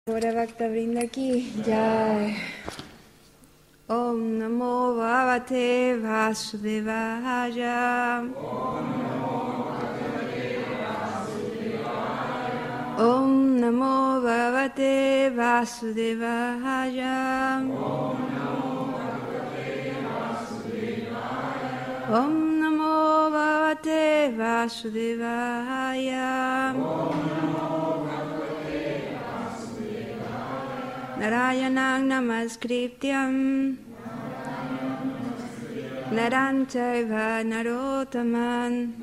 Gora Bhakta Vrinda ki jai. Om Namo Bhagavate Vasudevaya. Om Namo Bhagavate Vasudevaya. Om Namo Bhagavate Vasudevaya. Narayanang namaskrityam Naram chaiva narotaman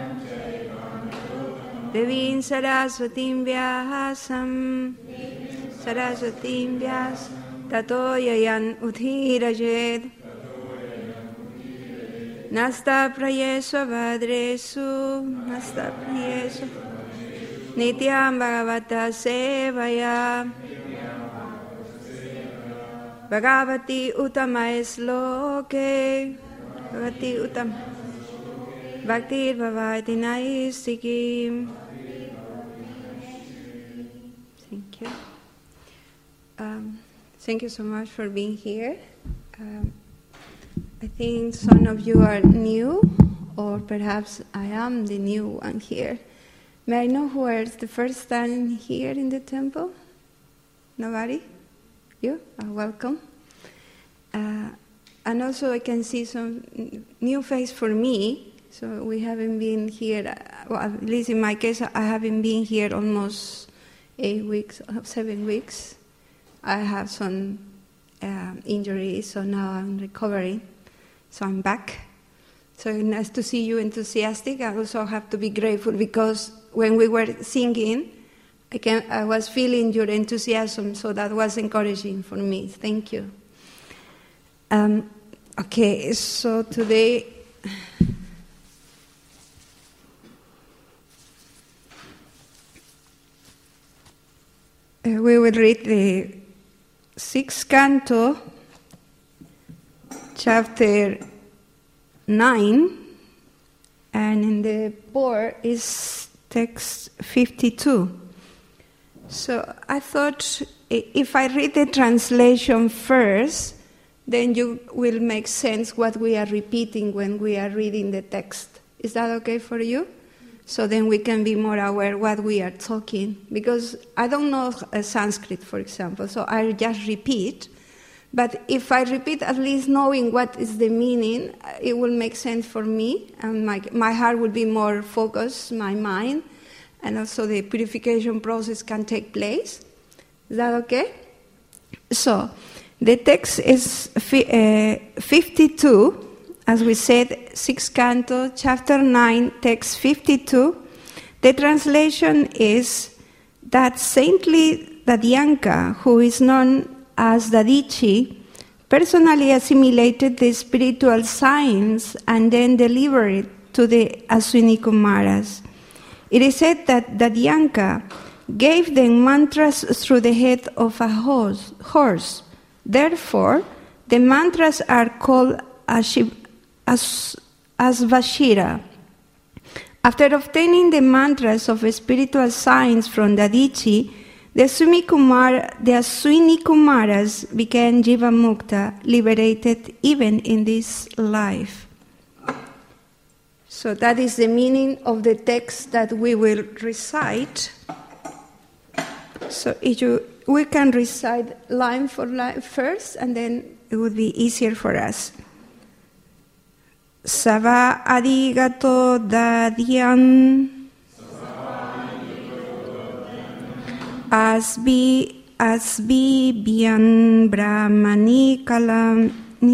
Devim saraswatim vyasam Saraswatim vyas Tato yayan uthirajet Nasta prayesu vadresu Nasta prayesu Nityam bhagavata sevaya Bhagavati Uttama Sloke Bhagavati Uttama Bhakti Bhavati Naistiki. Thank you. Thank you so much for being here. I think some of you are new, or perhaps I am the new one here. May I know who is the first time here in the temple? Nobody? You are welcome. And also I can see some new face for me. So we haven't been here, well, at least in my case, I haven't been here almost 8 weeks, 7 weeks. I have some injuries, so now I'm recovering. So I'm back. So nice to see you enthusiastic. I also have to be grateful because when we were singing, I was feeling your enthusiasm, so that was encouraging for me. Thank you. Okay, so today we will read the 6th canto, chapter 9, and in the board is text 52. So I thought if I read the translation first, then you will make sense what we are repeating when we are reading the text. Is that okay for you? So then we can be more aware what we are talking. Because I don't know Sanskrit, for example, so I just repeat. But if I repeat at least knowing what is the meaning, it will make sense for me, and my heart will be more focused, my mind, and also the purification process can take place. Is that okay? So, the text is 52, as we said, 6th canto, chapter 9, text 52. The translation is that saintly Dadyanka, who is known as Dadichi, personally assimilated the spiritual science and then delivered it to the Aswini Kumaras. It is said that Dadyanka gave them mantras through the head of a horse. Therefore, the mantras are called Asvashira. After obtaining the mantras of spiritual science from Dadichi, the Aswini Kumaras became Jiva Mukta, liberated even in this life. So that is the meaning of the text that we will recite. So we can recite line for line first, and then it would be easier for us. Sava arigato dadyan asbi byan brahmanikalam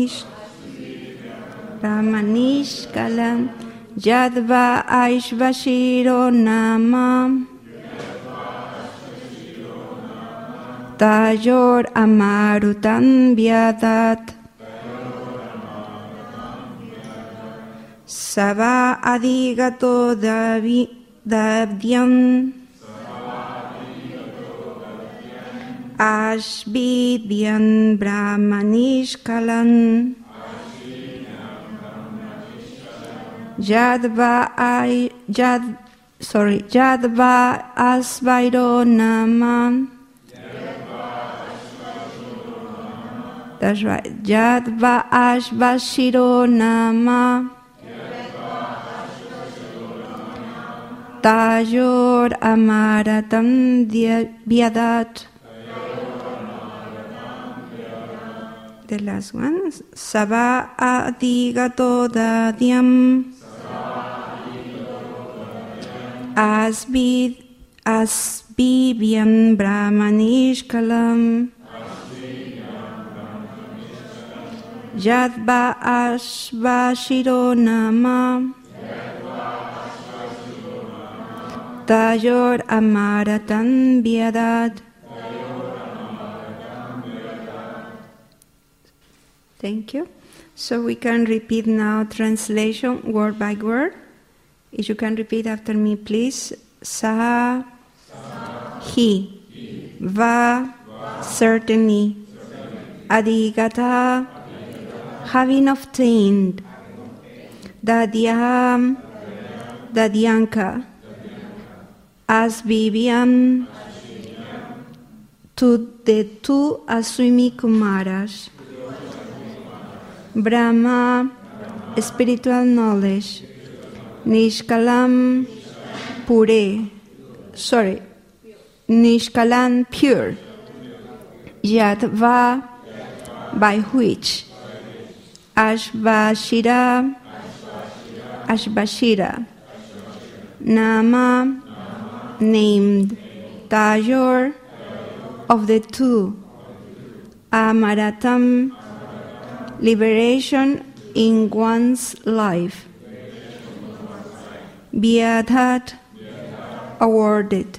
Yadva Aishvashiro Nama Tayor Amarutan Vyadat Sava Adigato Davyan Ashvidyan Brahmanishkalan Yadva Asvairo Nama That's right. Yadva Ashvashiro Nama Tayor Amaratam Vyadat. The last one. Sava Adigato Dadyam Asbibyam Brahmanishkalam Yadva Ashvashiro Nama Tayor Amaratan Vyadat. Thank you. So we can repeat now translation word by word. If you can repeat after me, please. Sa, he, va, certainly, adigata, having obtained, dadyam, dadyanka, asbibyam, to the two Aswini Kumaras, Brahma, spiritual knowledge, Nishkalam, Nishkalan, pure, Yadva, by which, Ashvashira, Nama, named, Tayor, of the two, Amaratam, liberation in one's life, Vyadat, awarded.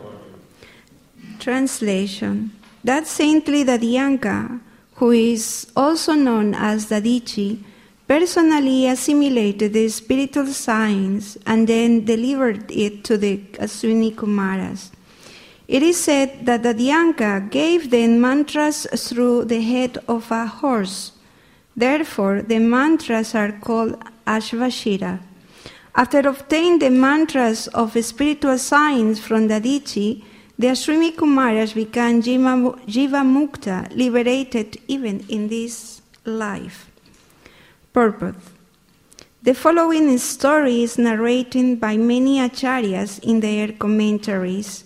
Translation. That saintly Dadyanka, who is also known as Dadichi, personally assimilated the spiritual science and then delivered it to the Aswini Kumaras. It is said that Dadyanka gave them mantras through the head of a horse. Therefore, the mantras are called Ashvashira. After obtaining the mantras of spiritual science from Dadichi, the Aswini Kumaras became Jiva Mukta, liberated even in this life. Purport. The following story is narrated by many acharyas in their commentaries.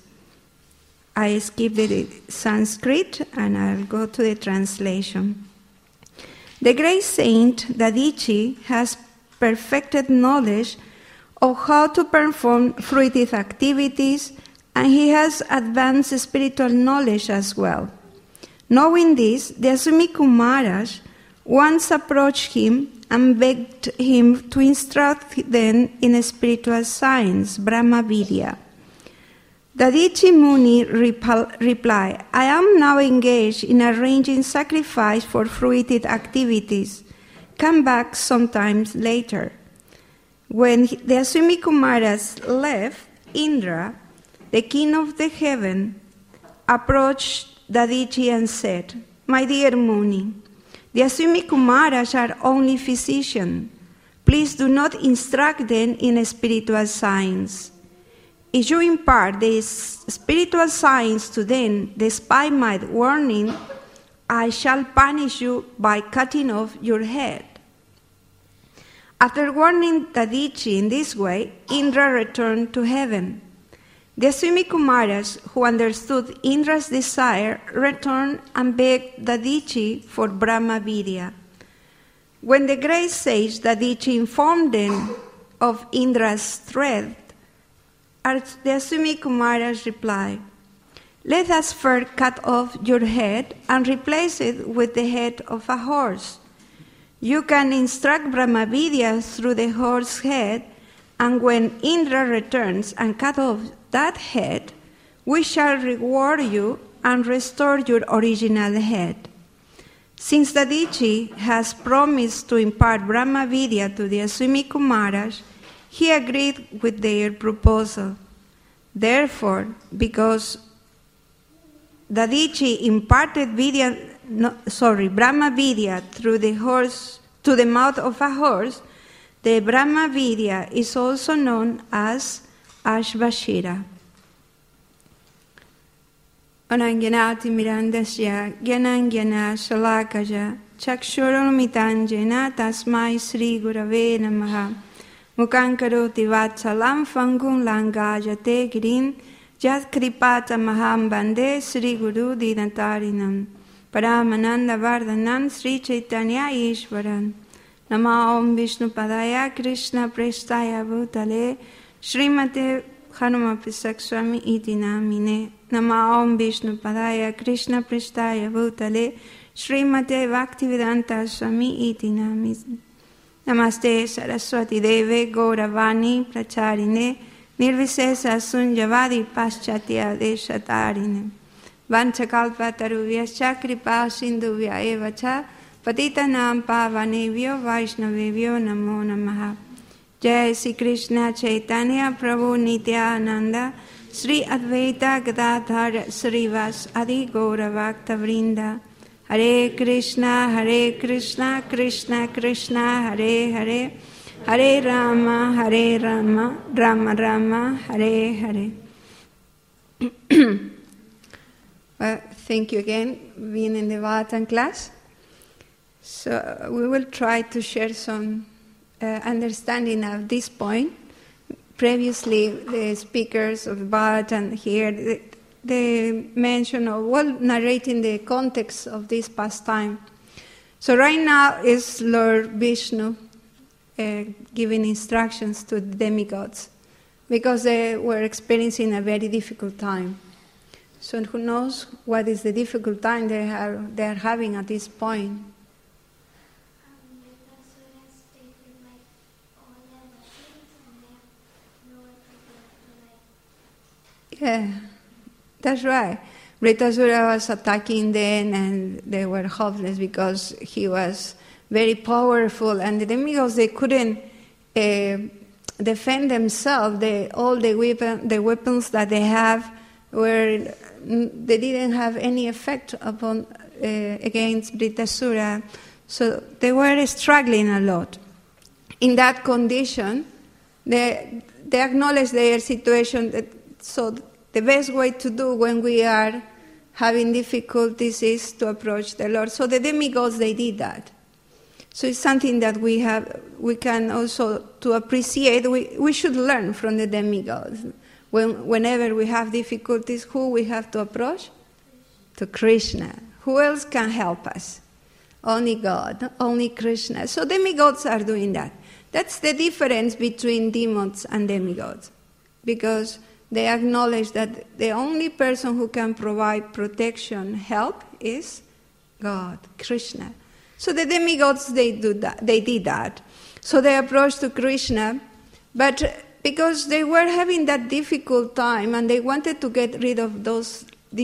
I skip the Sanskrit and I'll go to the translation. The great saint Dadichi has perfected knowledge of how to perform fruitive activities, and he has advanced spiritual knowledge as well. Knowing this, the Aswini Kumaras once approached him and begged him to instruct them in spiritual science, Brahma Vidya. Dadichi Muni replied, I am now engaged in arranging sacrifice for fruitive activities. Come back sometime later. When the Aswini Kumaras left, Indra, the king of the heaven, approached Dadichi and said, My dear Muni, the Aswini Kumaras are only physicians. Please do not instruct them in spiritual science. If you impart this spiritual science to them, despite my warning, I shall punish you by cutting off your head. After warning Dadichi in this way, Indra returned to heaven. The Aswini Kumaras, who understood Indra's desire, returned and begged Dadichi for Brahma Vidya. When the great sage Dadichi informed them of Indra's threat, the Aswini Kumaras replied, Let us first cut off your head and replace it with the head of a horse. You can instruct Brahma Vidya through the horse's head, and when Indra returns and cut off that head, we shall reward you and restore your original head. Since Dadichi has promised to impart Brahma Vidya to the Aswini Kumaras, he agreed with their proposal. Therefore, because Dadichi imparted Brahma Vidya through the horse to the mouth of a horse, the Brahma Vidya is also known as Ashvashira. Ananganati mirandasya gyanangyana shalakaja chakshuramitanjena tasmai sri gurave namaha mukankaroti vatsalam fangun langajate girin jat kripata maham bande sri guru dinatarinam paramananda vardhanan sri chaitanya ishwaran nama om vishnu padaya krishna prestaya bhutale srimate Hanumapisak Swami iti namine Nama Om Vishnu Padaya Krishna Prestaya Bhutale Srimate Bhaktivedanta Swami iti namine Namaste Saraswati Deve Gauravani Pracharine Nirvisesa Sunjavadi Paschatya Deshatarine Vanchakalpa Tarubhyascha Kripa Sindhuvya Evacha Patitanam Pavanevyo Vaishnavevyo Namo Namaha Jai Sri Krishna Chaitanya Prabhu Nityananda Sri Advaita Gadadhar Srivas Adi Gaura Bhakta Vrinda Hare Krishna Krishna Krishna Hare Hare Hare Rama Rama Rama Hare Hare. Well, thank you again for being in the Bhagavatam class. So we will try to share some understanding of this point. Previously, the speakers of Bhagavatam here, they mentioned or well narrating the context of this pastime. So right now is Lord Vishnu giving instructions to the demigods because they were experiencing a very difficult time. So who knows what is the difficult time they are having at this point? Yeah, that's right. Vritasura was attacking them and they were hopeless because he was very powerful and the demigods, they couldn't defend themselves. All the weapons that they have they didn't have any effect upon against Vritasura. So they were struggling a lot. In that condition, they acknowledged their situation. So the best way to do when we are having difficulties is to approach the Lord. So the demigods, they did that. So it's something that we can also, to appreciate, we should learn from the demigods. Whenever we have difficulties, who we have to approach? To Krishna. Who else can help us? Only God, only Krishna. So demigods are doing that. That's the difference between demons and demigods. Because they acknowledge that the only person who can provide protection, help, is God, Krishna. So the demigods, they did that. So they approached to Krishna, but because they were having that difficult time and they wanted to get rid of those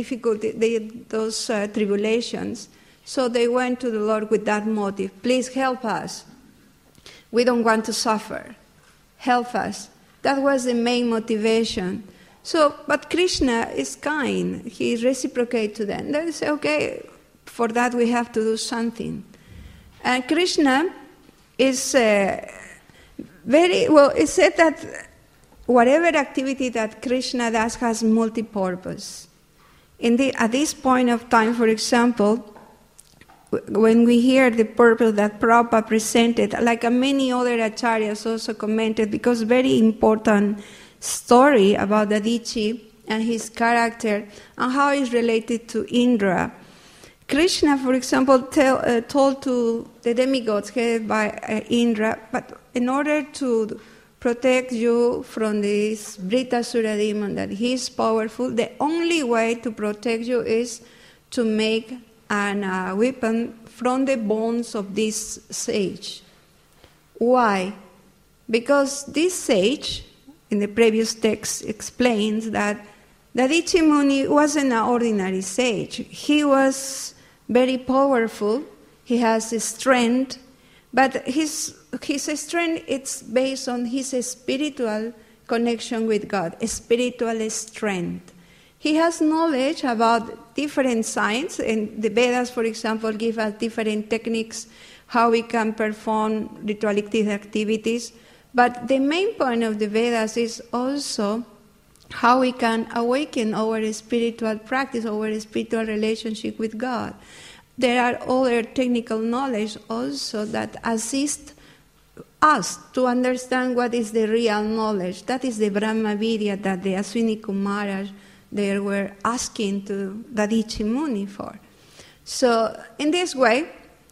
tribulations, so they went to the Lord with that motive. Please help us. We don't want to suffer. Help us. That was the main motivation. So, but Krishna is kind. He reciprocates to them. They say, okay, for that we have to do something. And Krishna is very, well, it's said that whatever activity that Krishna does has multi-purpose. At this point of time, for example, when we hear the purpose that Prabhupada presented, like many other acharyas also commented, because very important story about Dadichi and his character and how it's related to Indra. Krishna, for example, told to the demigods headed by Indra, but in order to protect you from this Vritasura demon, that he is powerful, the only way to protect you is to make a weapon from the bones of this sage. Why? Because this sage, in the previous text, explains that Dadichi Muni wasn't an ordinary sage. He was very powerful. He has strength, but his strength is based on his spiritual connection with God, spiritual strength. He has knowledge about different science, and the Vedas, for example, give us different techniques how we can perform ritualistic activities. But the main point of the Vedas is also how we can awaken our spiritual practice, our spiritual relationship with God. There are other technical knowledge also that assist us to understand what is the real knowledge. That is the Brahma Vidya that the Aswini Kumaras they were asking to Dadichi Muni for. So in this way,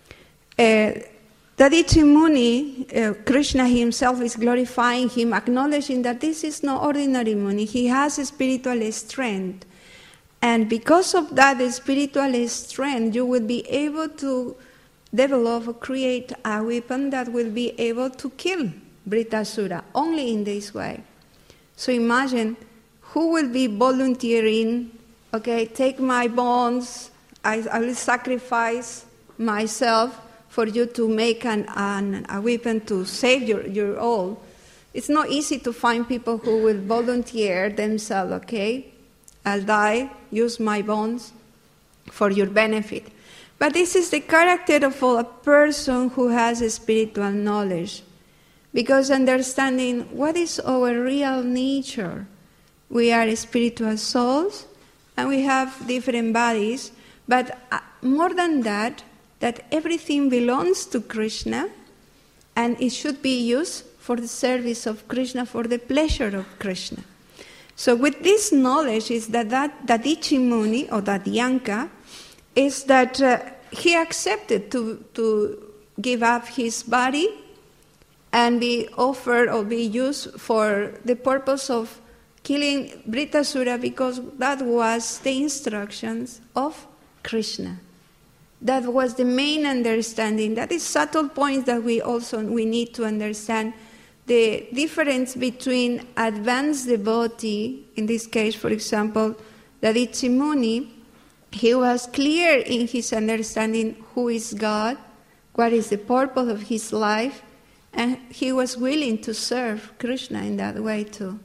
Dadichi Muni, Krishna himself is glorifying him, acknowledging that this is no ordinary Muni. He has a spiritual strength. And because of that spiritual strength, you will be able to develop or create a weapon that will be able to kill Vritasura, only in this way. So imagine who will be volunteering, okay, take my bonds, I will sacrifice myself for you to make a weapon to save your all. It's not easy to find people who will volunteer themselves, okay? I'll die, use my bonds for your benefit. But this is the character of a person who has a spiritual knowledge. Because understanding what is our real nature. We are spiritual souls and we have different bodies. But more than that everything belongs to Krishna and it should be used for the service of Krishna, for the pleasure of Krishna. So with this knowledge is that Dadichi Muni or Dadyanka is that he accepted to give up his body and be offered or be used for the purpose of killing Vritasura because that was the instructions of Krishna. That was the main understanding. That is subtle points that we need to understand. The difference between advanced devotee, in this case, for example, Dadichi Muni, he was clear in his understanding who is God, what is the purpose of his life, and he was willing to serve Krishna in that way too.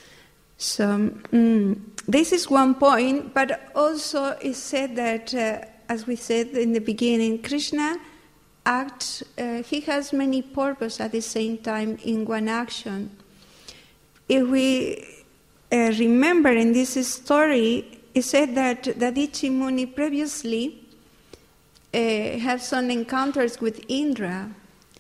So this is one point, but also it's said that, as we said in the beginning, Krishna acts, he has many purposes at the same time in one action. If we remember in this story, it said that Dadichi Muni previously had some encounters with Indra.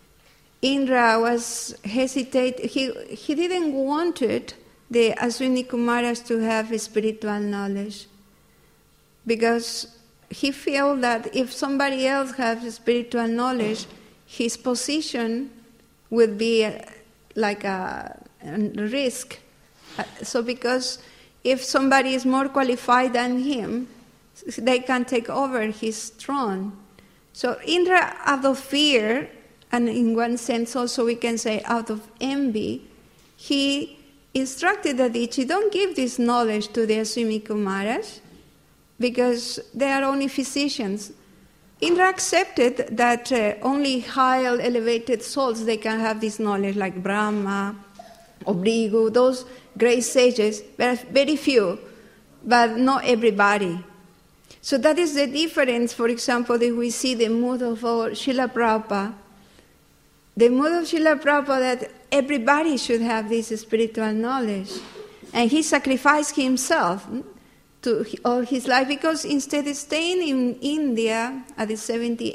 Indra was hesitant. He didn't want it, the Aswini Kumaras to have spiritual knowledge because he felt that if somebody else has spiritual knowledge, his position would be like a risk. So because if somebody is more qualified than him, they can take over his throne. So Indra, out of fear, and in one sense also we can say out of envy, he instructed Dadichi, don't give this knowledge to the Aswini Kumaras because they are only physicians. Indra accepted that only high elevated souls, they can have this knowledge, like Brahma or Bhrigu, those great sages, but very few, but not everybody. So that is the difference, for example, if we see the mood of our Srila Prabhupada. The mood of Srila Prabhupada that everybody should have this spiritual knowledge. And he sacrificed himself to all his life because instead of staying in India at the 70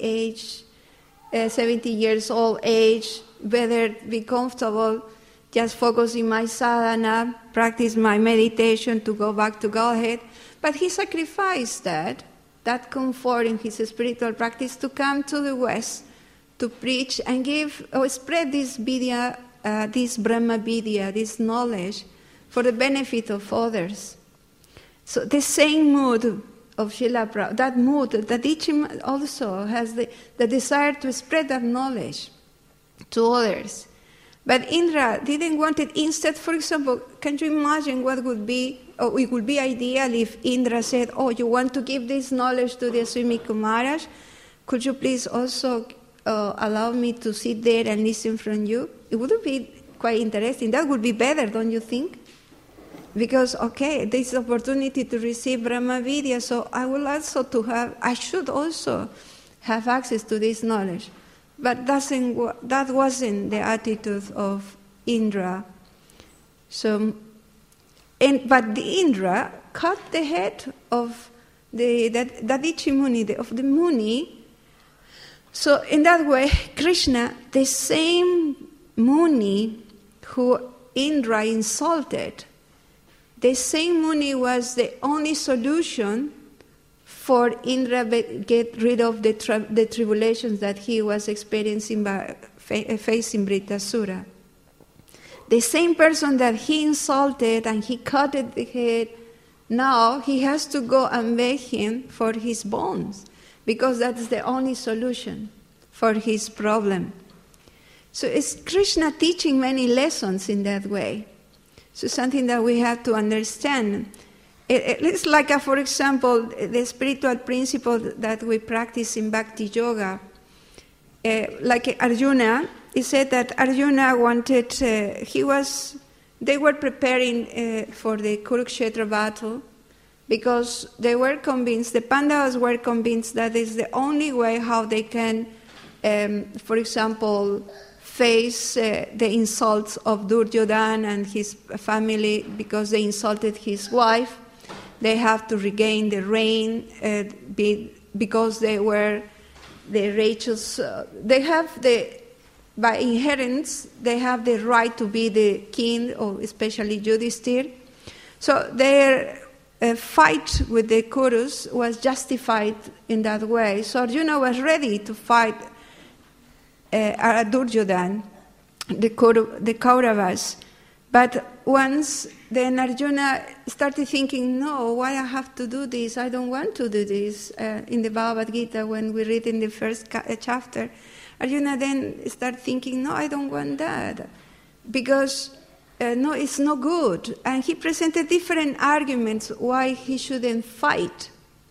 years old age, better be comfortable, just focus in my sadhana, practice my meditation to go back to Godhead. But he sacrificed that comfort in his spiritual practice to come to the West to preach and give or spread this vidya, this Brahma Vidya, this knowledge for the benefit of others. So the same mood of Srila Prabhupada, that mood, that each also has the desire to spread that knowledge to others. But Indra didn't want it. Instead, for example, can you imagine what would be, or it would be ideal if Indra said, oh, you want to give this knowledge to the Aswini Kumaras? Could you please also allow me to sit there and listen from you? It would be quite interesting. That would be better, don't you think? Because, okay, this is opportunity to receive Brahma Vidya, so I should also have access to this knowledge. But that wasn't the attitude of Indra. So But the Indra cut the head of the Dadichi Muni, of the Muni. So in that way, Krishna, the same Muni who Indra insulted, the same Muni was the only solution for Indra get rid of the tribulations that he was experiencing by facing Vritasura. The same person that he insulted and he cut the head, now he has to go and beg him for his bones, because that's the only solution for his problem. So it's Krishna teaching many lessons in that way. So something that we have to understand. It's like, for example, the spiritual principle that we practice in Bhakti Yoga. Like Arjuna, he said that Arjuna wanted, they were preparing for the Kurukshetra battle because they were convinced, the Pandavas were convinced that it's the only way how they can, for example, face the insults of Duryodhana and his family because they insulted his wife. They have to regain the reign because they were the righteous. They have by inheritance, they have the right to be the king, or especially Yudhishthira. So their fight with the Kurus was justified in that way. So Arjuna was ready to fight Duryodhana, the Kauravas. But once then Arjuna started thinking, no, why I have to do this? I don't want to do this. In the Bhagavad Gita, when we read in the first chapter, Arjuna then started thinking, no, I don't want that. Because, no, it's no good. And he presented different arguments why he shouldn't fight.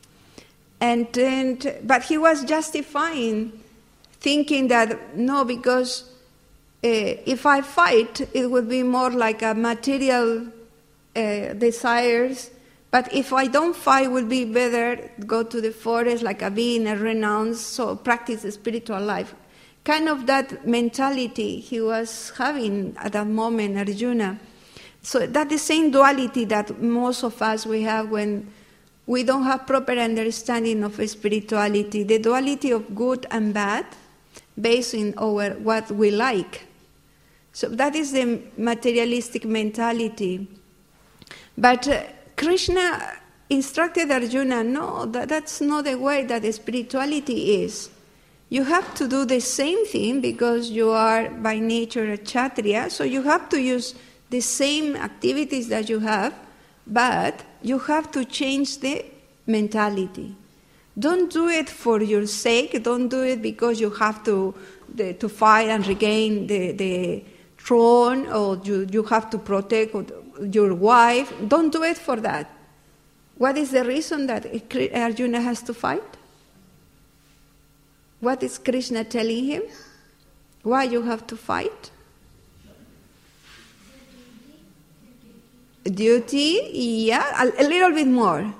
But he was justifying, thinking that, no, because if I fight, it would be more like a material desires. But if I don't fight, it would be better go to the forest, like a being a renounce, so practice the spiritual life. Kind of that mentality he was having at that moment, Arjuna. So that's the same duality that most of us we have when we don't have proper understanding of spirituality. The duality of good and bad based on what we like. So that is the materialistic mentality. But Krishna instructed Arjuna, no, that's not the way that spirituality is. You have to do the same thing because you are by nature a Kshatriya, so you have to use the same activities that you have, but you have to change the mentality. Don't do it for your sake, don't do it because you have to fight and regain the throne, or you have to protect your wife. Don't do it for that. What is the reason that Arjuna has to fight? What is Krishna telling him? Why you have to fight? Duty, yeah, a little bit more.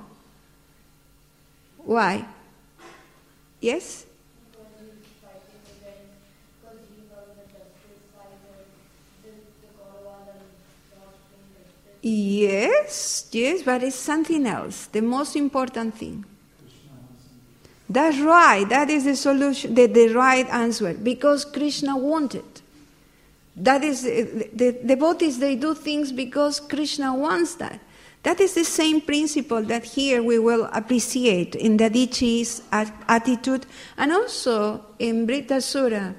Why? Yes? Yes, but it's something else, the most important thing. That's right, that is the solution, the right answer, because Krishna wanted. That is, the devotees, they do things because Krishna wants that. That is the same principle that here we will appreciate in Dadichi's attitude, and also in Vritasura.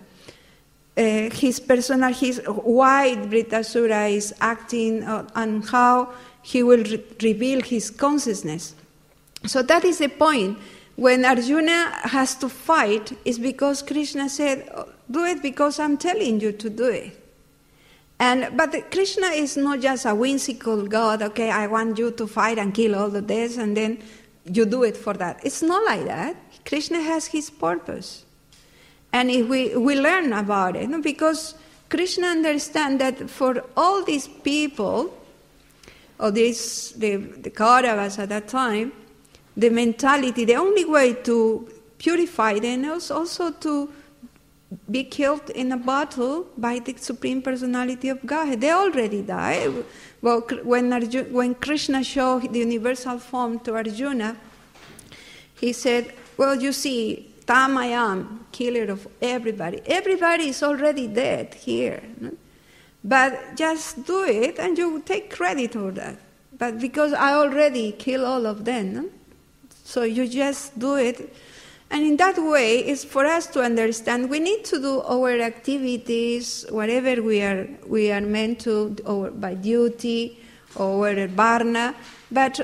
Why Vritasura is acting and how he will reveal his consciousness. So that is the point. When Arjuna has to fight, is because Krishna said, do it because I'm telling you to do it. But Krishna is not just a whimsical God, okay, I want you to fight and kill all of this, and then you do it for that. It's not like that. Krishna has his purpose. And if we learn about it, because Krishna understands that for all these people, or the Kauravas at that time, the mentality, the only way to purify them is also to be killed in a battle by the Supreme Personality of Godhead. They already died. Well, when Krishna showed the universal form to Arjuna, he said, well, you see, Tamayam, killer of everybody. Everybody is already dead here. No? But just do it and you take credit for that. But because I already killed all of them, no? So you just do it. And in that way, it's for us to understand we need to do our activities, whatever we are meant to, or by duty, or varna, but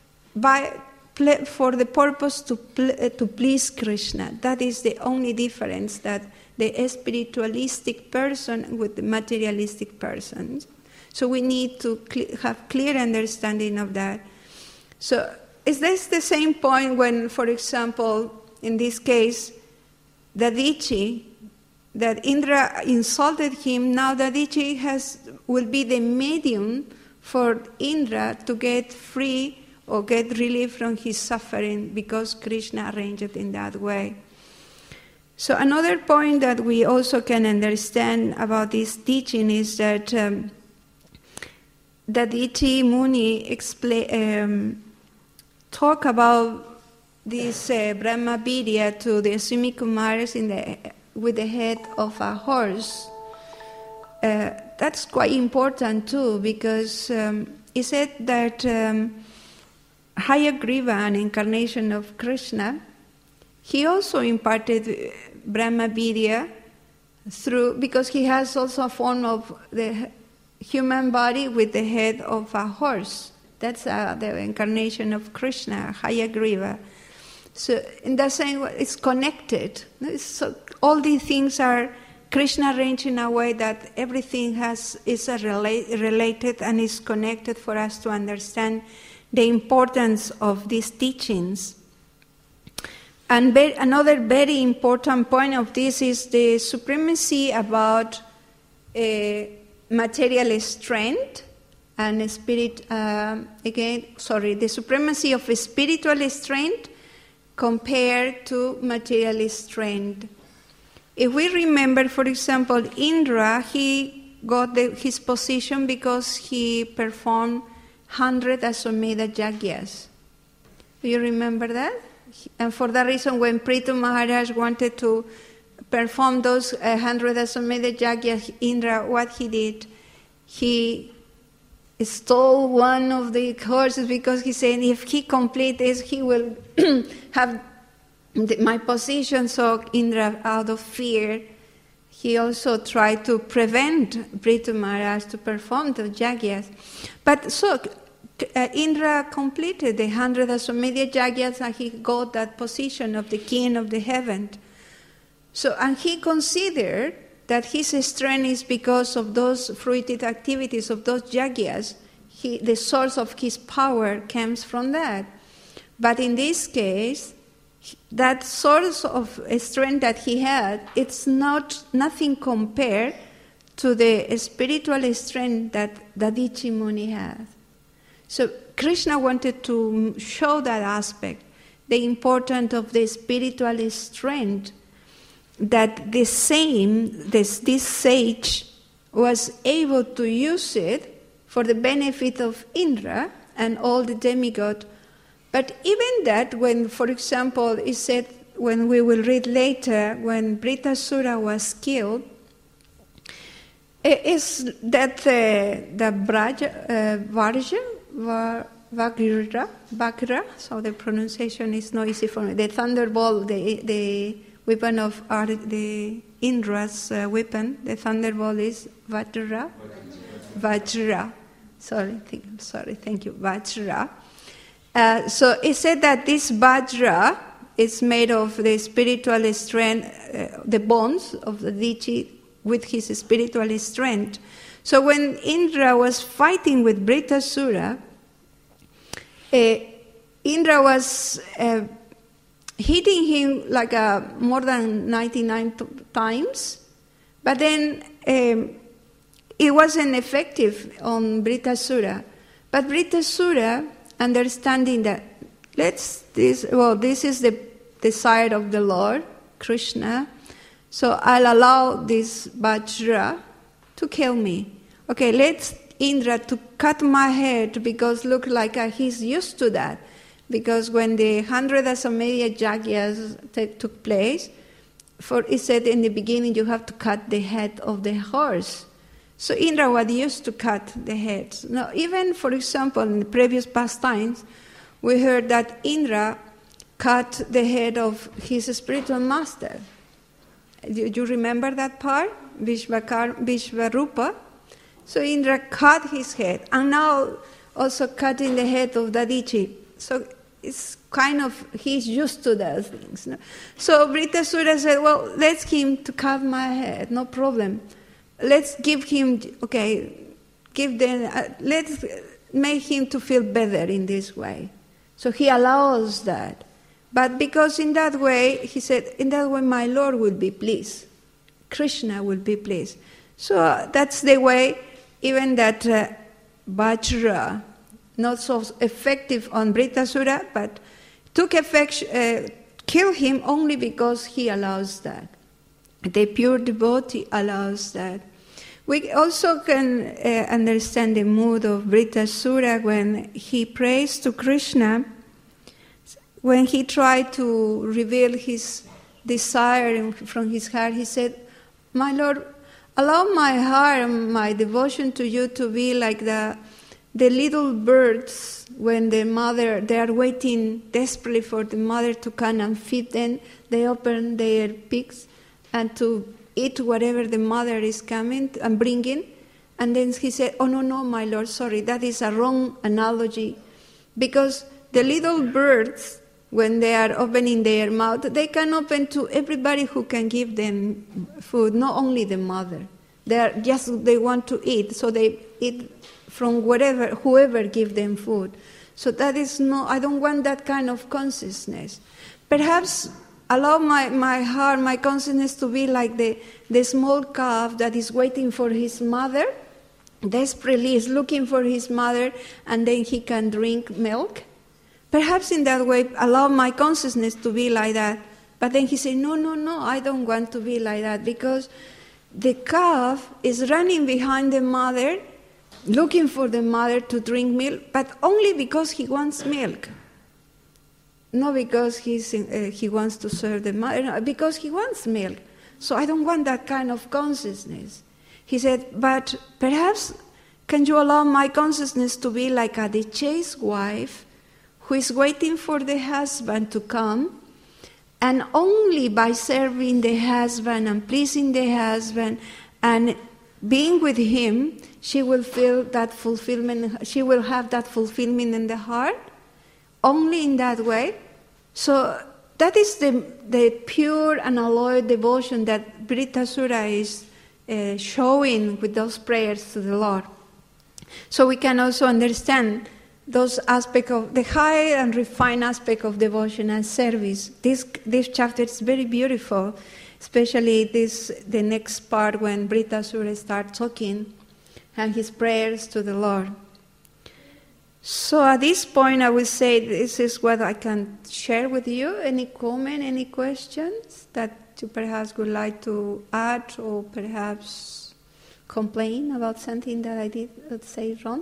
for the purpose to please Krishna. That is the only difference that the spiritualistic person with the materialistic person. So we need to have clear understanding of that. So is this the same point when, for example, in this case, Dadichi, that Indra insulted him, now Dadichi will be the medium for Indra to get free or get relief from his suffering because Krishna arranged it in that way. So another point that we also can understand about this teaching is that Dadichi Muni talk about this Brahma Vidya to the Ashwini Kumars with the head of a horse. That's quite important too, because he said that Hayagriva, an incarnation of Krishna, he also imparted Brahma Vidya because he has also a form of the human body with the head of a horse. That's the incarnation of Krishna, Hayagriva. So in that same way, it's connected. So all these things are Krishna arranged in a way that everything is related and is connected for us to understand the importance of these teachings. And another very important point of this is the supremacy about material strength and the supremacy of spiritual strength compared to material strength. If we remember, for example, Indra, he got his position because he performed 100 Aswamedha Yagyas. Do you remember that? And for that reason, when Prithu Maharaj wanted to perform those 100 Aswamedha Yagyas, Indra, what he did, he stole one of the horses because he said if he completes this, he will have my position. So Indra, out of fear, he also tried to prevent Prithu Maharaj to perform the Yagyas. But so Indra completed the 100 Aswamedha Yagyas and he got that position of the king of the heaven. So, and he considered that his strength is because of those fruitive activities of those Yagyas. The source of his power comes from that. But in this case, that source of strength that he had, it's nothing compared to the spiritual strength that Dadichi Muni has. So Krishna wanted to show that aspect, the importance of the spiritual strength, that this sage was able to use it for the benefit of Indra and all the demigods. But even that, when, for example, it said, when we will read later, when Britasura was killed, is that the Vagra, so the pronunciation is not easy for me, the thunderbolt, the weapon of the Indra's weapon, the thunderbolt is Vajra. Thank you, Vajra. So it said that this Vajra is made of the spiritual strength, the bones of the Dichi with his spiritual strength. So when Indra was fighting with Britasura, Indra was hitting him like more than 99 times, but then it wasn't effective on Britasura. But Britasura, understanding that this is the desire of the Lord, Krishna, so I'll allow this Vajra to kill me. Okay, Indra to cut my head because look like he's used to that. Because when the 100 Aswamedha Yagyas took place, it said in the beginning you have to cut the head of the horse. So Indra was used to cut the heads. Now, even, for example, in the previous pastimes, we heard that Indra cut the head of his spiritual master. Do you remember that part? Vishvarupa. So Indra cut his head, and now also cutting the head of Dadichi. So it's kind of, he's used to those things. No? So Vritasura said, well, let's him to cut my head, no problem. Let's give him, let's make him to feel better in this way. So he allows that. But because in that way, he said, in that way my Lord will be pleased. Krishna will be pleased. So that's the way, even that Vajra, not so effective on Vritasura, but took effect, killed him only because he allows that. The pure devotee allows that. We also can understand the mood of Vritasura when he prays to Krishna, when he tried to reveal his desire from his heart. He said, my Lord, allow my heart and my devotion to you to be like the little birds when the mother, they are waiting desperately for the mother to come and feed them. They open their beaks and to eat whatever the mother is coming and bringing. And then he said, oh, no, my Lord, sorry, that is a wrong analogy. Because the little birds, when they are opening their mouth, they can open to everybody who can give them food, not only the mother. They want to eat, so they eat from whoever give them food. So that is I don't want that kind of consciousness. Perhaps allow my heart, my consciousness to be like the small calf that is waiting for his mother, desperately is looking for his mother, and then he can drink milk. Perhaps in that way, allow my consciousness to be like that. But then he said, no, I don't want to be like that, because the calf is running behind the mother, looking for the mother to drink milk, but only because he wants milk. Not because he wants to serve the mother, no, because he wants milk. So I don't want that kind of consciousness. He said, but perhaps can you allow my consciousness to be like the chaste wife who is waiting for the husband to come, and only by serving the husband and pleasing the husband and being with him, she will feel that fulfillment, she will have that fulfillment in the heart, only in that way. So that is the pure and alloyed devotion that Vritasura is showing with those prayers to the Lord. So we can also understand those aspects of the high and refined aspect of devotion and service. This chapter is very beautiful, especially the next part when Vritasura starts talking and his prayers to the Lord. So at this point I will say this is what I can share with you. Any comment, any questions that you perhaps would like to add or perhaps complain about something that I did say wrong?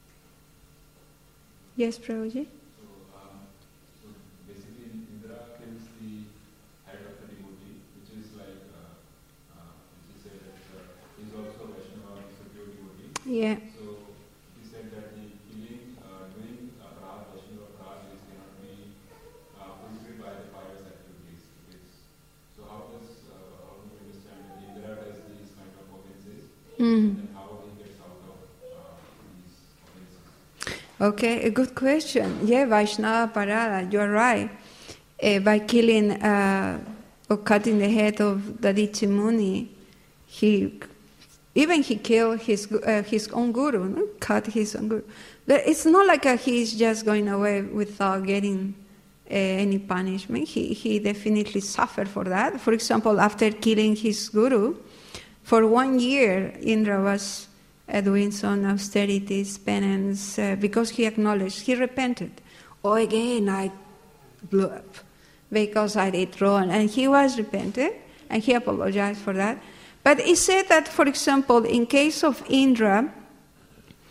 Yes, Prabhuji? So basically Indra kills the head of the devotee, which is like, which is said that he's also Vaishnava, he's a pure devotee. Yeah. So he said that the killing, doing Aparad, Vaishnava Aparad cannot be prohibited by the pious activities. So how do you understand that Indra does these kind of offenses, and how he gets out of these offenses? Okay, a good question. Yeah, Vaishnava Parada, you're right. By killing or cutting the head of Dadichi Muni, he killed his own guru, no? Cut his own guru. But it's not like he's just going away without getting any punishment. He definitely suffered for that. For example, after killing his guru, for 1 year, Indra was doing some austerities, penance, because he acknowledged, he repented. Oh, again, I blew up because I did wrong. And he was repented, and he apologized for that. But he said that, for example, in case of Indra,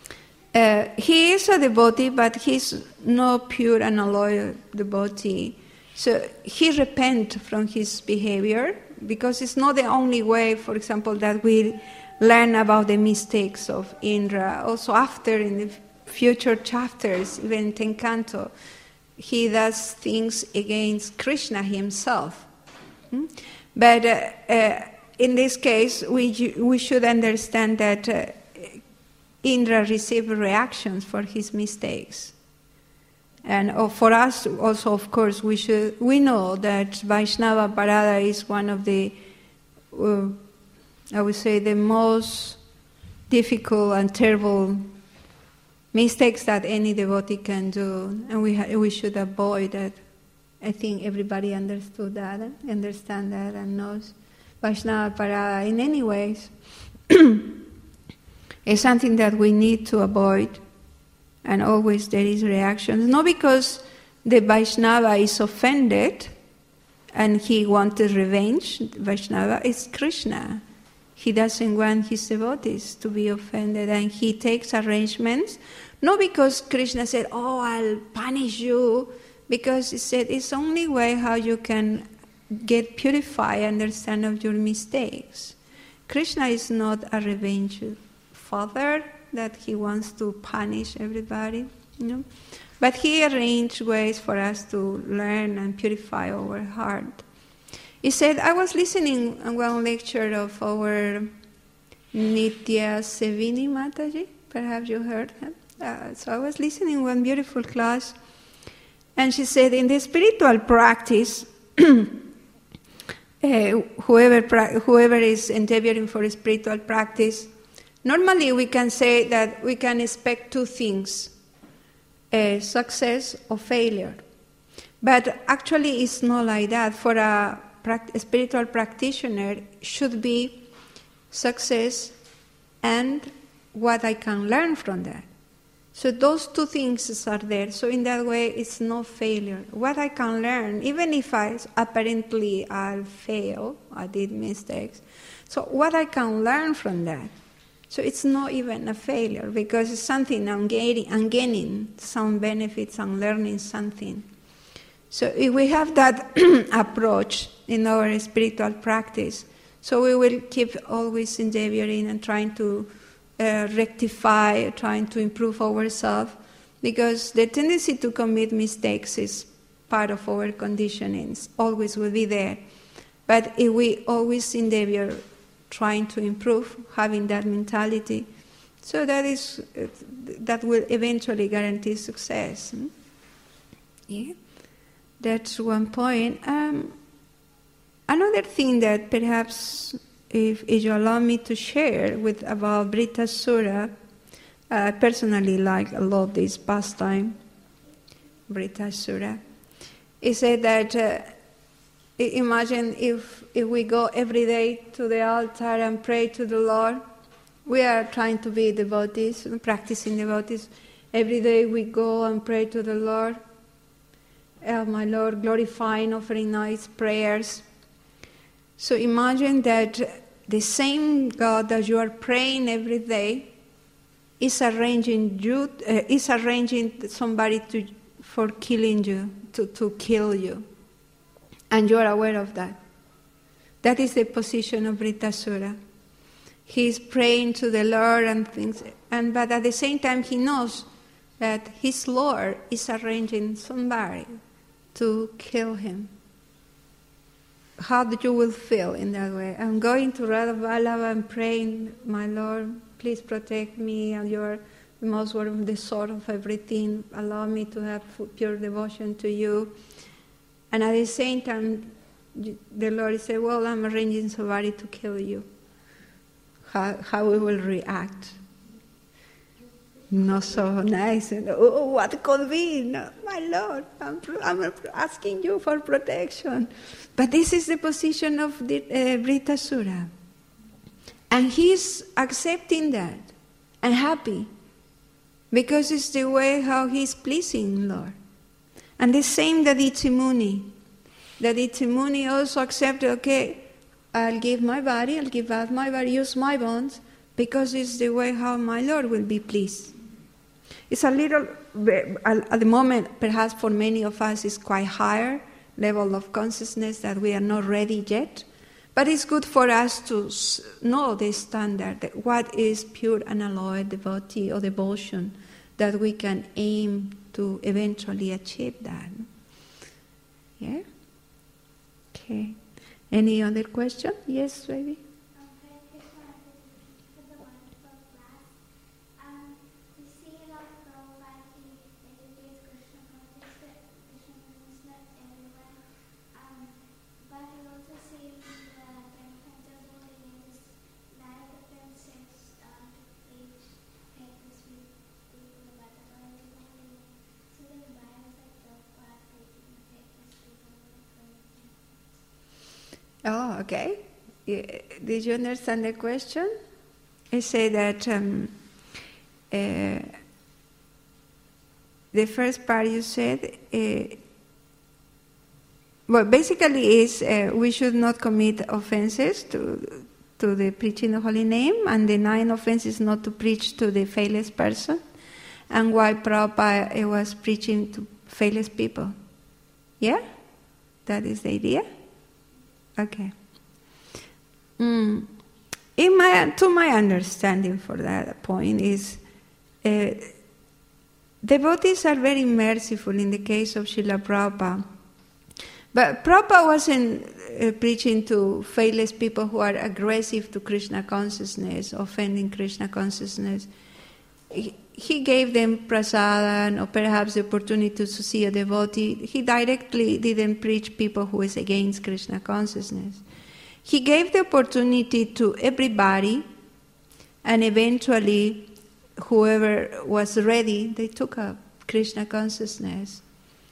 He is a devotee, but he's not pure and a loyal devotee. So he repents from his behavior, because it's not the only way, for example, that we learn about the mistakes of Indra. Also after, in the future chapters, even in Tenkanto, he does things against Krishna himself. But in this case, we should understand that Indra received reactions for his mistakes. And for us also, of course, we know that Vaishnava Parada is one of the, I would say, the most difficult and terrible mistakes that any devotee can do, and we should avoid that. I think everybody understand that, and knows Vaishnava Parada in any ways. It's something that we need to avoid, and always there is reactions. Not because the Vaishnava is offended and he wanted revenge. Vaishnava is Krishna. He doesn't want his devotees to be offended, and he takes arrangements, not because Krishna said, "Oh, I'll punish you," because he said it's the only way how you can get purified, understand of your mistakes. Krishna is not a revenge father that he wants to punish everybody, but he arranged ways for us to learn and purify our heart. He said, I was listening to one lecture of our Nitya Sevini Mataji, perhaps you heard her. So I was listening to one beautiful class, and she said, in the spiritual practice, whoever is endeavoring for a spiritual practice, normally we can say that we can expect two things, success or failure. But actually it's not like that. For a spiritual practitioner, should be success and what I can learn from that. So those two things are there. So in that way, it's no failure. What I can learn, even if apparently I'll fail, I did mistakes. So what I can learn from that. So it's not even a failure, because it's something I'm gaining some benefits, I'm learning something. So if we have that approach in our spiritual practice, so we will keep always endeavoring and trying to rectify, trying to improve ourselves, because the tendency to commit mistakes is part of our conditioning, always will be there. But if we always endeavor trying to improve, having that mentality, so that will eventually guarantee success. Yeah, that's one point. Another thing that perhaps, if you allow me to share about Vritasura, I personally like a lot this pastime, Vritasura. He said that imagine if we go every day to the altar and pray to the Lord. We are trying to be devotees, practicing devotees. Every day we go and pray to the Lord. Oh, my Lord, glorifying, offering nice prayers. So imagine that the same God that you are praying every day is arranging somebody for killing you, to kill you. And you are aware of that. That is the position of Vritasura. He is praying to the Lord and things, but at the same time he knows that his Lord is arranging somebody to kill him. How do you will feel in that way? I'm going to Radha Vallabha and praying, my Lord, please protect me, and you are the most wonderful, the source of everything. Allow me to have pure devotion to you. And at the same time, the Lord said, well, I'm arranging somebody to kill you. How we will react? Not so nice. And, oh, what could be? No, my Lord, I'm asking you for protection. But this is the position of Vritasura. And he's accepting that and happy, because it's the way how he's pleasing Lord. And the same Daditi Muni. Daditi Muni also accepted, okay, I'll give my body, use my bones, because it's the way how my Lord will be pleased. It's a little, at the moment, perhaps for many of us, it's quite higher level of consciousness that we are not ready yet. But it's good for us to know the standard, that what is pure unalloyed devotee or devotion, that we can aim to eventually achieve that. Yeah? Okay. Any other question? Yes, baby? Oh, okay. Did you understand the question? I say that the first part you said, well, basically is we should not commit offenses to the preaching of holy name, and the 9 offenses not to preach to the faithless person, and why Prabhupada was preaching to faithless people. Yeah? That is the idea? Okay. To my understanding for that point is devotees are very merciful in the case of Srila Prabhupada. But Prabhupada wasn't preaching to faithless people who are aggressive to Krishna consciousness, offending Krishna consciousness. He gave them prasadam or perhaps the opportunity to see a devotee. He directly didn't preach people who is against Krishna consciousness. He gave the opportunity to everybody, and eventually whoever was ready, they took up Krishna consciousness.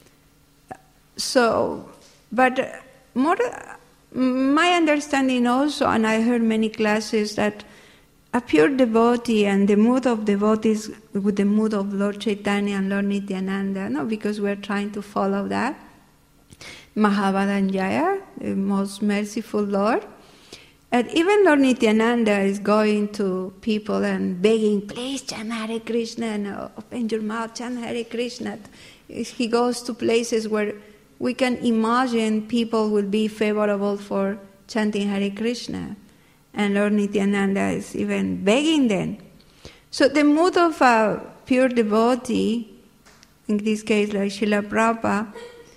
So, but more, my understanding also, and I heard many classes, that a pure devotee and the mood of devotees with the mood of Lord Chaitanya and Lord Nityananda, no, because we're trying to follow that. Mahavadanyaya, the most merciful Lord. And even Lord Nityananda is going to people and begging, please chant Hare Krishna and open your mouth, chant Hare Krishna. He goes to places where we can imagine people will be favorable for chanting Hare Krishna. And Lord Nityananda is even begging them. So the mood of a pure devotee, in this case like Srila Prabhupada,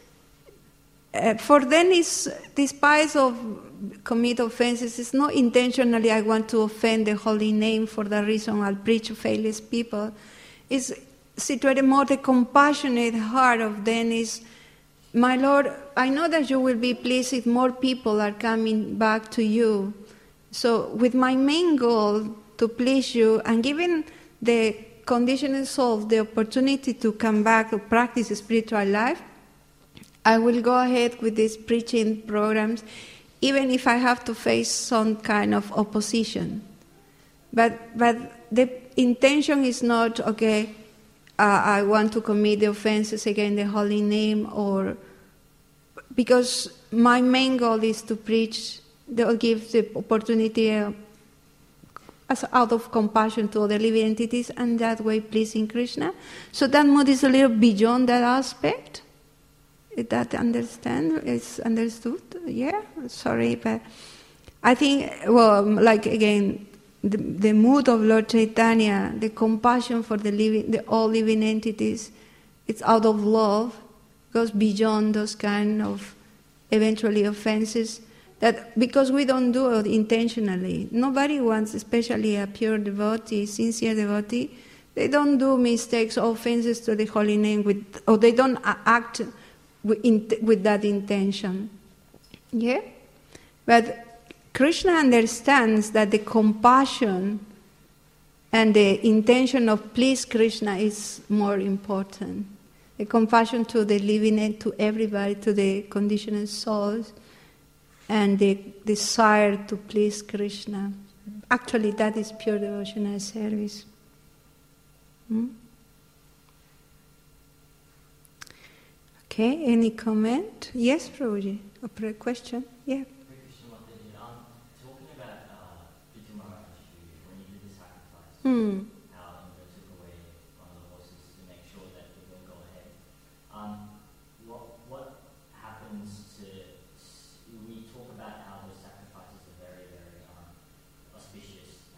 for them is, despite of commit offenses, it's not intentionally I want to offend the holy name, for that reason I'll preach to faithless people. It's situated more the compassionate heart of them is, my Lord, I know that you will be pleased if more people are coming back to you. So with my main goal to please you and giving the conditioned souls the opportunity to come back to practice spiritual life, I will go ahead with these preaching programs, even if I have to face some kind of opposition. But the intention is not, okay, I want to commit the offenses against the holy name, or because my main goal is to preach, they'll give the opportunity as out of compassion to other living entities, and that way pleasing Krishna. So that mood is a little beyond that aspect. Is that is understood? Yeah? Sorry, but I think, well, like again, the mood of Lord Chaitanya, the compassion for all living entities, it's out of love, goes beyond those kind of eventually offenses, that because we don't do it intentionally. Nobody wants, especially a pure devotee, sincere devotee, they don't do mistakes or offenses to the holy name or they don't act with that intention. Yeah? But Krishna understands that the compassion and the intention of please Krishna is more important. The compassion to the living, to everybody, to the conditioned souls, and the desire to please Krishna. Actually, that is pure devotional service. Okay, any comment? Yes, Prabhuji? A question? Yeah. Talking about Prithu Maharaj, when he did the sacrifice, Hmm. how took away one of the horses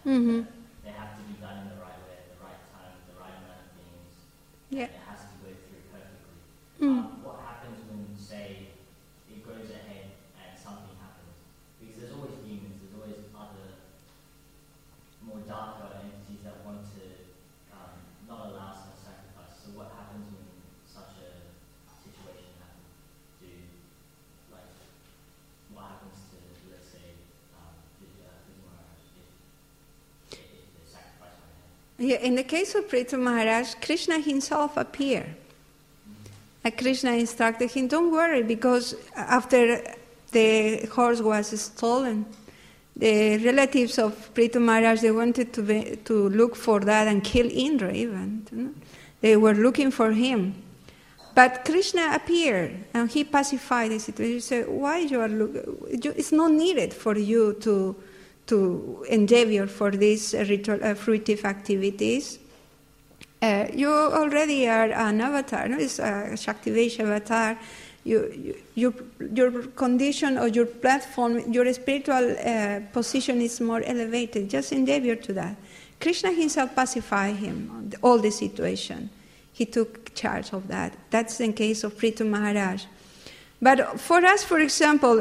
Mm-hmm. They have to be done in the right way, at the right time, the right amount of things. Yeah. It has to go through perfectly. What happens when, say, it goes ahead and something happens? Because there's always demons, there's always other more darker entities that want to not allow self-sacrifice. So what happens when such a situation happens? What happens to, let's say, if the sacrifice went ahead? Yeah, in the case of Prithu Maharaj, Krishna himself appeared. And Krishna instructed him, don't worry, because after the horse was stolen, the relatives of Prithu Maharaj, they wanted to look for that and kill Indra even. You know? They were looking for him. But Krishna appeared and he pacified the situation. He said, why you are looking? It's not needed for you to endeavor for these ritual fruitive activities. You already are an avatar, no? It's a Shaktivesh avatar. Your condition or your platform, your spiritual position is more elevated. Just endeavor to that. Krishna himself pacified him, all the situation. He took charge of that. That's the case of Prithu Maharaj. But for us, for example,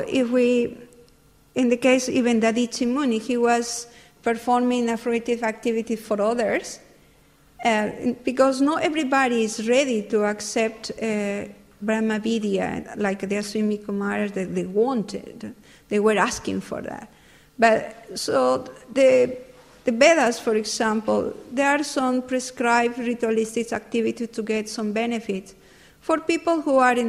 in the case even Dadichi Muni, he was performing a fruitive activity for others, because not everybody is ready to accept Brahma Vidya, like the Aswami Kumaras that they wanted. They were asking for that. But so the Vedas, for example, there are some prescribed ritualistic activities to get some benefits for people who are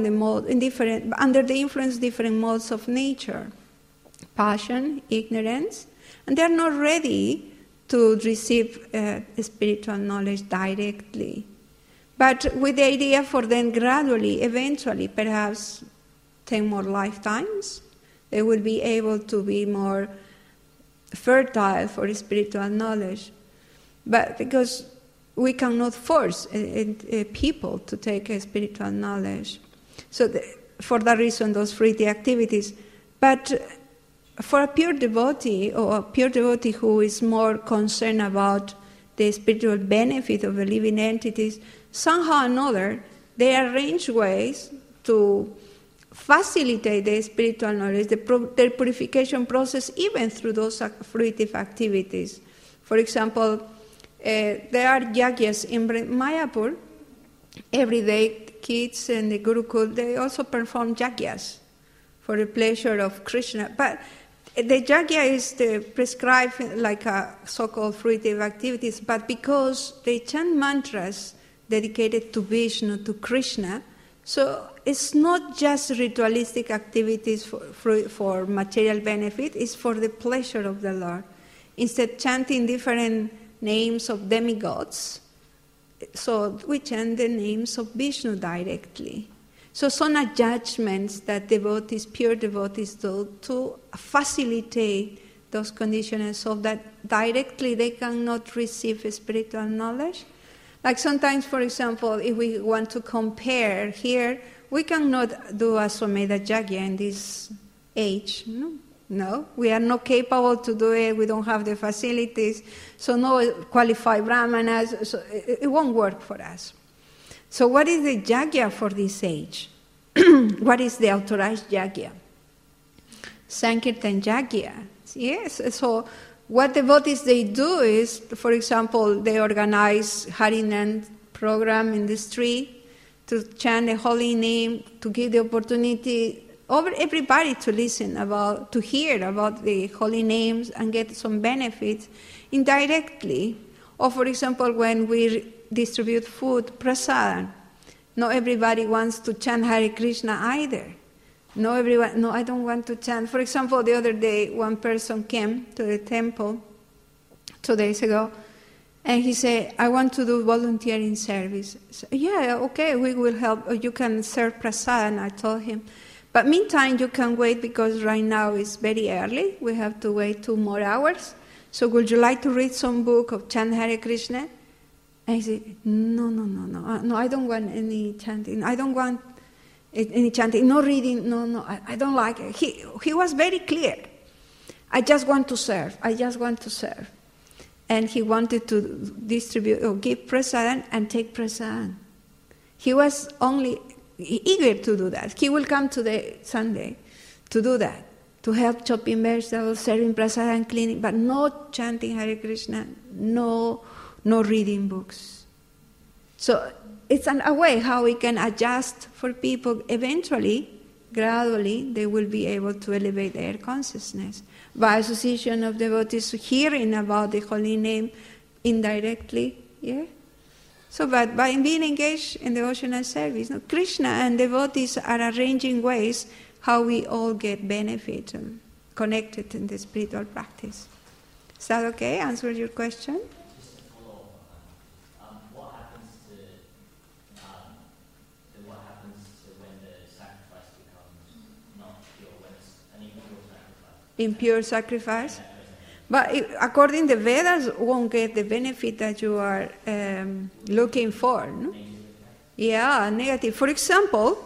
under the influence of different modes of nature, passion, ignorance, and they are not ready to receive spiritual knowledge directly. But with the idea for them gradually, eventually, perhaps 10 more lifetimes, they will be able to be more fertile for spiritual knowledge. But because we cannot force people to take spiritual knowledge. So for that reason, those fruitive activities. But for a pure devotee, or a pure devotee who is more concerned about the spiritual benefit of the living entities, somehow or another, they arrange ways to facilitate the spiritual knowledge, their purification process, even through those fruitive activities. For example, there are yagyas in Mayapur. Every day, kids in the Gurukul, they also perform yagyas for the pleasure of Krishna. But the yagya is prescribed like a so-called fruitive activities, but because they chant mantras dedicated to Vishnu, to Krishna, so it's not just ritualistic activities for material benefit, it's for the pleasure of the Lord. Instead chanting different names of demigods, so we chant the names of Vishnu directly. So some are judgments that devotees, pure devotees do to facilitate those conditions so that directly they cannot receive spiritual knowledge. Like sometimes, for example, if we want to compare here, we cannot do a Swameda Yagya in this age. No, we are not capable to do it, we don't have the facilities, so no qualified brahmanas, so it won't work for us. So what is the Yagya for this age? What is the authorized Yagya? Sankirtan Yagya. Yes, so what devotees they do is, for example, they organize Harinam program in the street to chant the holy name, to give the opportunity over everybody to listen to hear about the holy names and get some benefits indirectly. Or for example, when we distribute food, prasadam, not everybody wants to chant Hare Krishna either. No, I don't want to chant. For example, the other day, one person came to the temple 2 days ago, and he said, I want to do volunteering service. So, yeah, okay, we will help. You can serve prasadam, I told him. But meantime, you can wait because right now it's very early. We have to wait 2 more hours. So would you like to read some book of chant Hare Krishna? And he said, no, I don't want any chanting. I don't want any chanting, no reading, no, I don't like it. He was very clear. I just want to serve. and he wanted to distribute or give prasadam and take prasadam. He was only eager to do that. He will come today, Sunday, to do that, to help chopping vegetables, serving prasadam, cleaning, but no chanting Hare Krishna, no reading books. So it's a way how we can adjust for people. Eventually, gradually, they will be able to elevate their consciousness by association of devotees hearing about the holy name indirectly. Yeah. So, but by being engaged in devotional service, Krishna and devotees are arranging ways how we all get benefit and connected in the spiritual practice. Is that okay? Answer your question? Just to follow up, what happens to when the sacrifice becomes not pure, when it's an impure sacrifice? Impure sacrifice? But according to the Vedas, won't get the benefit that you are looking for. No? Yeah, negative. For example,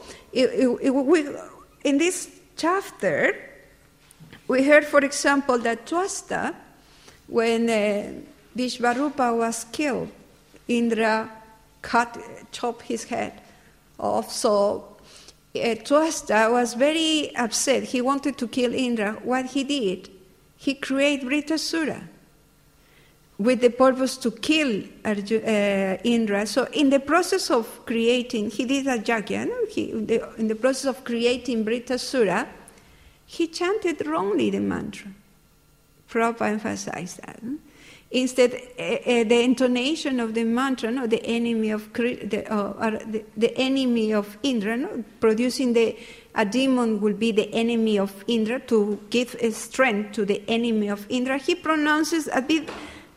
in this chapter, we heard, for example, that Twasta, when Vishvarupa was killed, Indra chopped his head off. So Twasta was very upset. He wanted to kill Indra. What he did, he created Vritasura with the purpose to kill Indra. So in the process of creating, he did a yajna, no? In the process of creating Vritasura, he chanted wrongly the mantra. Prabhupada emphasized that. No? Instead, the intonation of the mantra, no, the enemy of the enemy of Indra, no, producing a demon will be the enemy of Indra to give strength to the enemy of Indra. He pronounces a bit.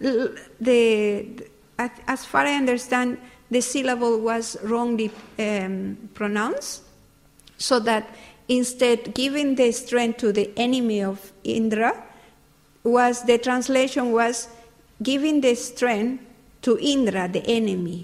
As far as I understand, the syllable was wrongly pronounced, so that instead giving the strength to the enemy of Indra, the translation was giving the strength to Indra, the enemy.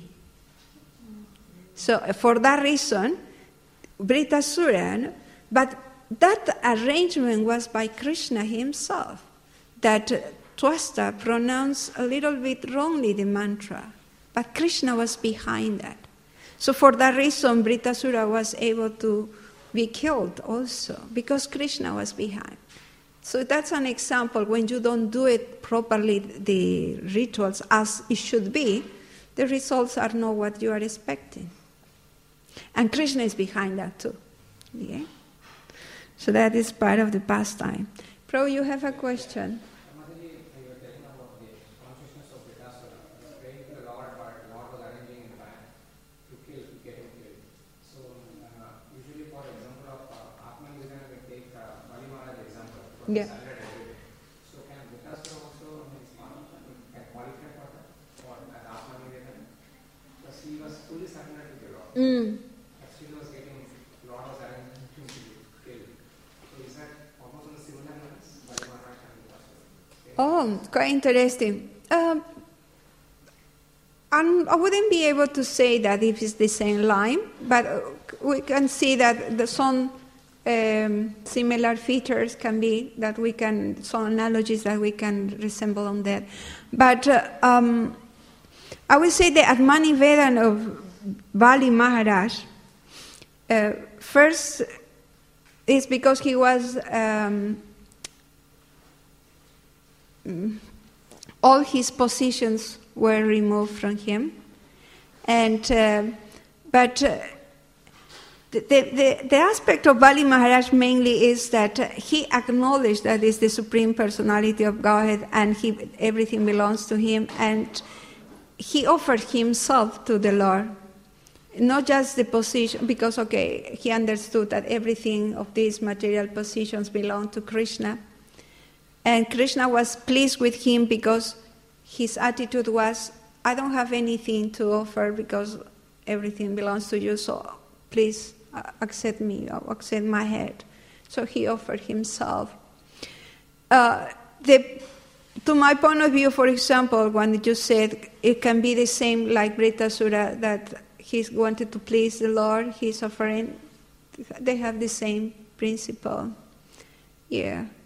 So for that reason, Vritasura, but that arrangement was by Krishna himself, that Twasta pronounced a little bit wrongly the mantra, but Krishna was behind that. So for that reason, Vritasura was able to be killed also, because Krishna was behind. So that's an example. When you don't do it properly, the rituals as it should be, the results are not what you are expecting. And Krishna is behind that too. Yeah? So that is part of the pastime. Prabhu, you have a question? Yeah. So can Vritasura also qualify for that? Or as Atma Nivedana? Because he was fully surrendered to the Lord. But still was getting, Lord was arranging him to be killed. So is that almost on a similar lines? Bali Maharaj and Vritasura? Oh, quite interesting. I wouldn't be able to say that if it's the same line, but we can see that some similar features can be that we can, some analogies that we can resemble on that. But I would say the Atmanivedana of Bali Maharaj, first is because he was, all his positions were removed from him. And, but the aspect of Bali Maharaj mainly is that he acknowledged that is the Supreme Personality of Godhead and everything belongs to him, and he offered himself to the Lord. Not just the position, because he understood that everything of these material positions belong to Krishna. And Krishna was pleased with him because his attitude was, I don't have anything to offer because everything belongs to you, so please accept me, or accept my head. So he offered himself. To my point of view, for example, when you said it can be the same like Vritasura, that he wanted to please the Lord, he's offering, they have the same principle. Yeah.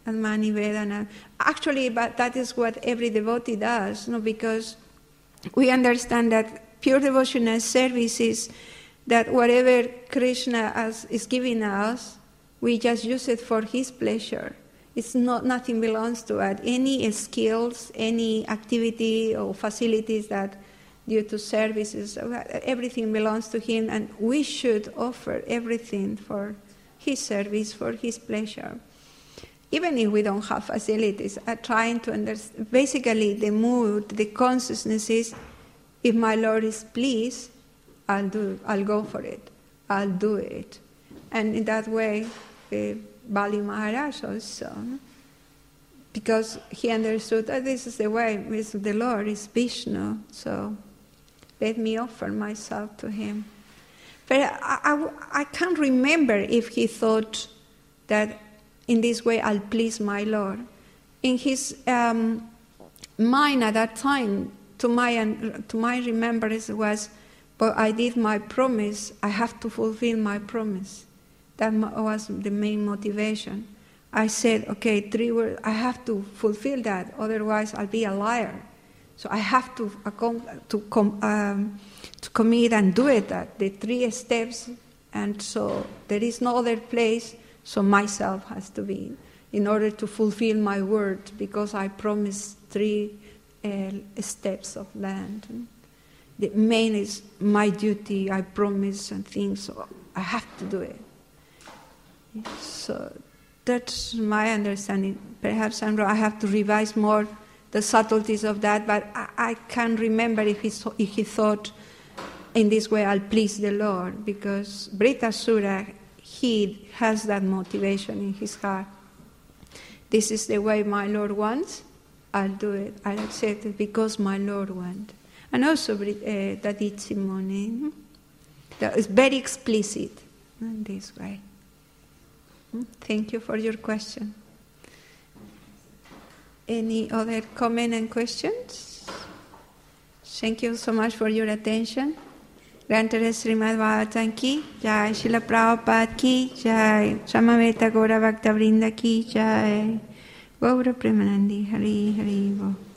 Atmani Vedana. Actually, but that is what every devotee does, because we understand that pure devotional service is that whatever Krishna is giving us, we just use it for His pleasure. It's not, nothing belongs to us. Any skills, any activity or facilities that due to services, everything belongs to Him, and we should offer everything for His service, for His pleasure. Even if we don't have facilities, trying to understand, basically the mood, the consciousness is, if my Lord is pleased, I'll go for it, I'll do it. And in that way, Bali Maharaj also, because he understood that this is the way, the Lord is Vishnu, so let me offer myself to Him. But I can't remember if he thought that in this way I'll please my Lord. In his mind at that time, to my remembrance was, but I did my promise, I have to fulfill my promise. That was the main motivation. I said, okay, 3 words, I have to fulfill that, otherwise I'll be a liar. So I have to commit and do it, the 3 steps, and so there is no other place, so myself has to be, in order to fulfill my word, because I promised 3 steps of land. The main is my duty, I promise and things, so I have to do it. So that's my understanding. Perhaps I'm wrong. I have to revise more the subtleties of that, but I can't remember if he thought in this way I'll please the Lord, because Vritasura, he has that motivation in his heart. This is the way my Lord wants, I'll do it, I'll accept it because my Lord wants. And also Dadit Simone, that is very explicit in this way. Thank you for your question. Any other comment and questions? Thank you so much for your attention. Grantara Srimad Bhagavatam ki jai, Srila Prabhupada ki jai, Samaveta Gaura Bhakta Vrinda ki jai, Gaura Premanandi Hari Hari Bo.